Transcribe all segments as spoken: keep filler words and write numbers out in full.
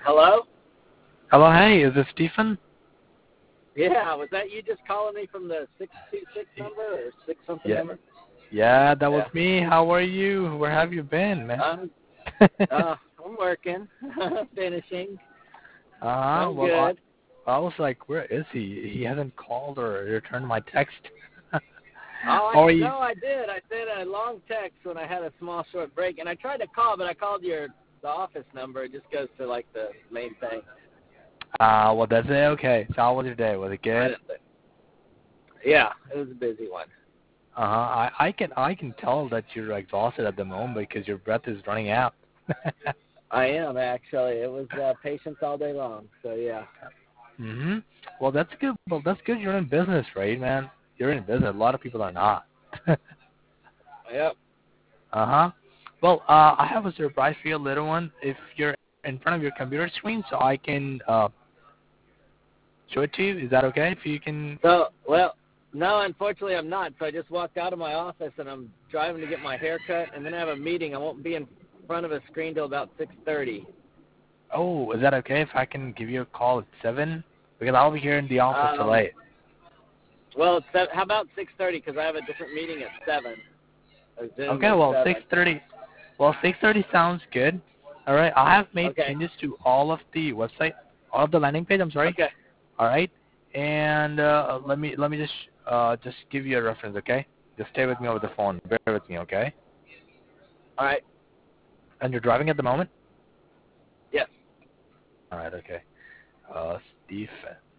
Hello? Hello, hey, is this Stephen? Yeah, was that you just calling me from the six two six number or six something Yeah, number? yeah, that was Yeah. me. How are you? Where have you been, man? I'm uh I'm working. Finishing. uh, I'm well, I, good. I was like, where is he? He hasn't called or returned my text. Oh I How are you? no, I did. I sent a long text when I had a small short break and I tried to call but I called your the office number. It just goes to like the main thing. Uh, well, that's it. Okay. So how was your day? Was it I good? didn't think. Yeah, it was a busy one. Uh huh. I, I can I can tell that you're exhausted at the moment because your breath is running out. I am actually. It was uh, patience all day long. So yeah. Mhm. Well, that's good. Well, that's good. You're in business, right, man? You're in business. A lot of people are not. Yep. Uh-huh. Well, uh, I have a surprise for you, little one. If you're in front of your computer screen, so I can uh, show it to you. Is that okay? If you can. So, well, no, unfortunately I'm not. So I just walked out of my office and I'm driving to get my hair cut and then I have a meeting. I won't be in front of a screen till about six thirty. Oh, is that okay if I can give you a call at seven? Because I'll be here in the office till Um, eight. well, it's seven, how about six thirty because I have a different meeting at seven. A Zoom Okay. at Well, seven. six thirty. Well, six thirty sounds good. All right. I have made Okay. changes to all of the website, all of the landing page. I'm sorry. Okay. All right. And uh, let me let me just uh, just give you a reference, okay? Just stay with me over the phone. Bear with me, okay? All right. And you're driving at the moment? Yes. All right, okay. Uh, Stephen.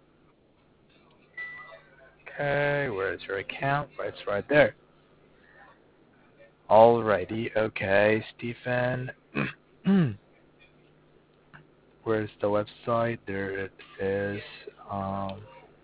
Okay, where's your account? Right, it's right there. Alrighty, okay, Stephen. Where's the website? There it is. Um,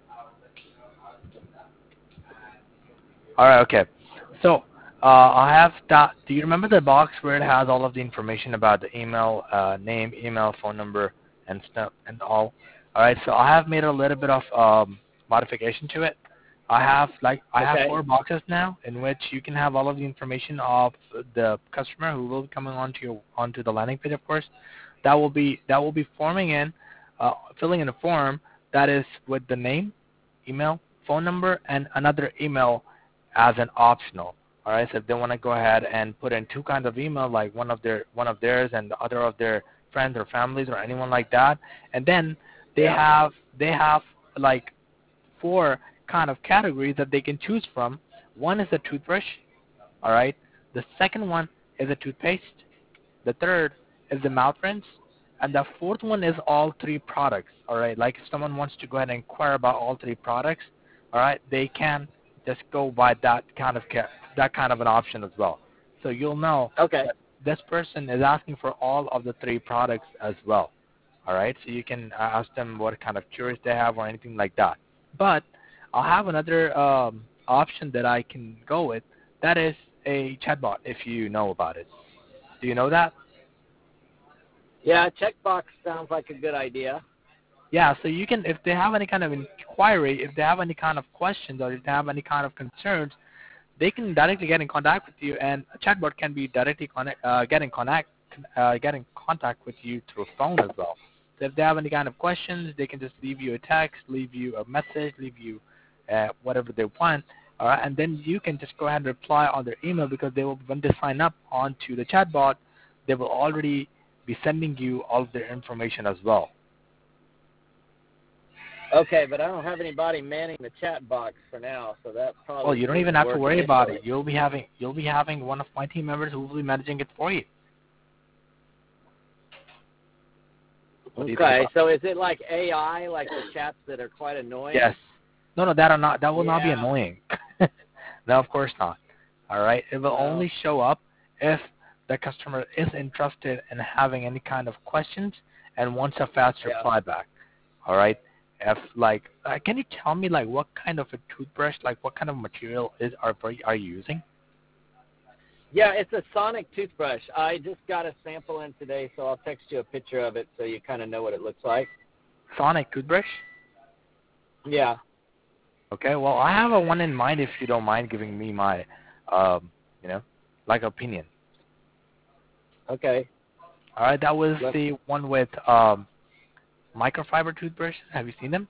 all right, okay. So uh, I have that. Do you remember the box where it has all of the information about the email, uh, name, email, phone number, and stuff and all? All right. So I have made a little bit of um, modification to it. I have like I have Okay. four boxes now in which you can have all of the information of the customer who will be coming onto your onto the landing page, of course. That will be that will be forming in, uh, filling in a form that is with the name, email, phone number, and another email as an optional. All right, so if they want to go ahead and put in two kinds of email, like one of their one of theirs and the other of their friends or families or anyone like that, and then they Yeah. have they have like four kind of categories that they can choose from. One is a toothbrush. All right. The second one is a toothpaste. The third is the mouth rinse, and the fourth one is all three products. All right. Like if someone wants to go ahead and inquire about all three products, all right, they can just go by that kind of ca- that kind of an option as well. So you'll know Okay. that this person is asking for all of the three products as well. All right. So you can ask them what kind of cures they have or anything like that. But I'll have another um, option that I can go with. That is a chatbot, if you know about it. Do you know that? Yeah, checkbox sounds like a good idea. Yeah, so you can, if they have any kind of inquiry, if they have any kind of questions, or if they have any kind of concerns, they can directly get in contact with you, and a chatbot can be directly connect, uh, get in connect, uh, get in contact with you through phone as well. So if they have any kind of questions, they can just leave you a text, leave you a message, leave you uh, whatever they want, all right, and then you can just go ahead and reply on their email because they will, when they sign up onto the chatbot, they will already be sending you all of their information as well. Okay, but I don't have anybody manning the chat box for now, so that Well, probably you don't even wouldn't have to work worry about it. initially. You'll be having you'll be having one of my team members who will be managing it for you. What do you think Okay, about so is it like A I, like the chats that are quite it? Yes. annoying? No, no, that are not. That will not be Yeah. annoying. No, of course not. All right. It will No. only show up if the customer is interested in having any kind of questions and wants a fast Yeah. reply back. All right. If like, uh, can you tell me like what kind of a toothbrush, like what kind of material is are are you using? Yeah, it's a Sonic toothbrush. I just got a sample in today, so I'll text you a picture of it so you kind of know what it looks like. Sonic toothbrush. Yeah. Okay, well, I have a one in mind if you don't mind giving me my, um, you know, like opinion. Okay. All right, that was Let's, the one with um, microfiber toothbrushes. Have you seen them?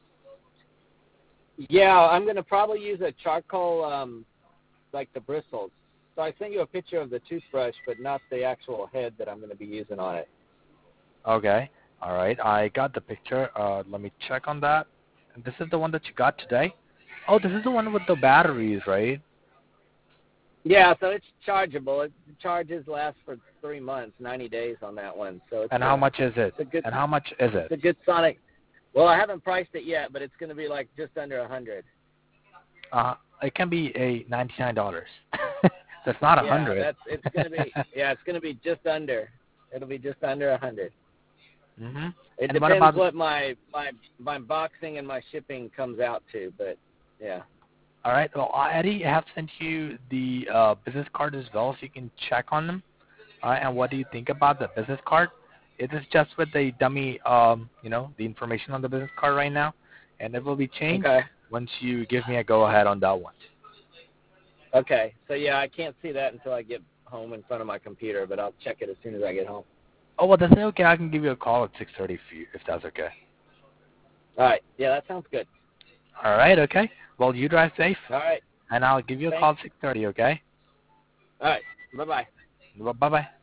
Yeah, I'm gonna probably use a charcoal, um, like the bristles. So I sent you a picture of the toothbrush, but not the actual head that I'm gonna be using on it. Okay. All right. I got the picture. Uh, let me check on that. And this is the one that you got today? Oh, this is the one with the batteries, right? Yeah, so it's chargeable. It, the charges last for three months, ninety days on that one. So it's And a, how much is it? it's a good, And how much is it? it's a good Sonic. Well, I haven't priced it yet, but it's gonna be like just under a hundred. Uh, it can be a ninety-nine dollars. That's not a Yeah, hundred. that's it's gonna be. Yeah, it's gonna be just under. It'll be just under a hundred. Mhm. It And what depends about? what my my my boxing and my shipping comes out to, but yeah. All right. Well, uh, Eddie, I have sent you the uh, business card as well, so you can check on them. All right. And what do you think about the business card? It is just with the dummy, um, you know, the information on the business card right now, and it will be changed Okay. once you give me a go ahead on that one. Okay. So yeah, I can't see that until I get home in front of my computer, but I'll check it as soon as I get home. Oh well, that's okay. I can give you a call at six thirty if you, if that's okay. All right. Yeah, that sounds good. All right. Okay. Well, you drive safe, All right. and I'll give you a Thanks. call at six thirty. Okay. All right. Bye bye. Well, bye bye.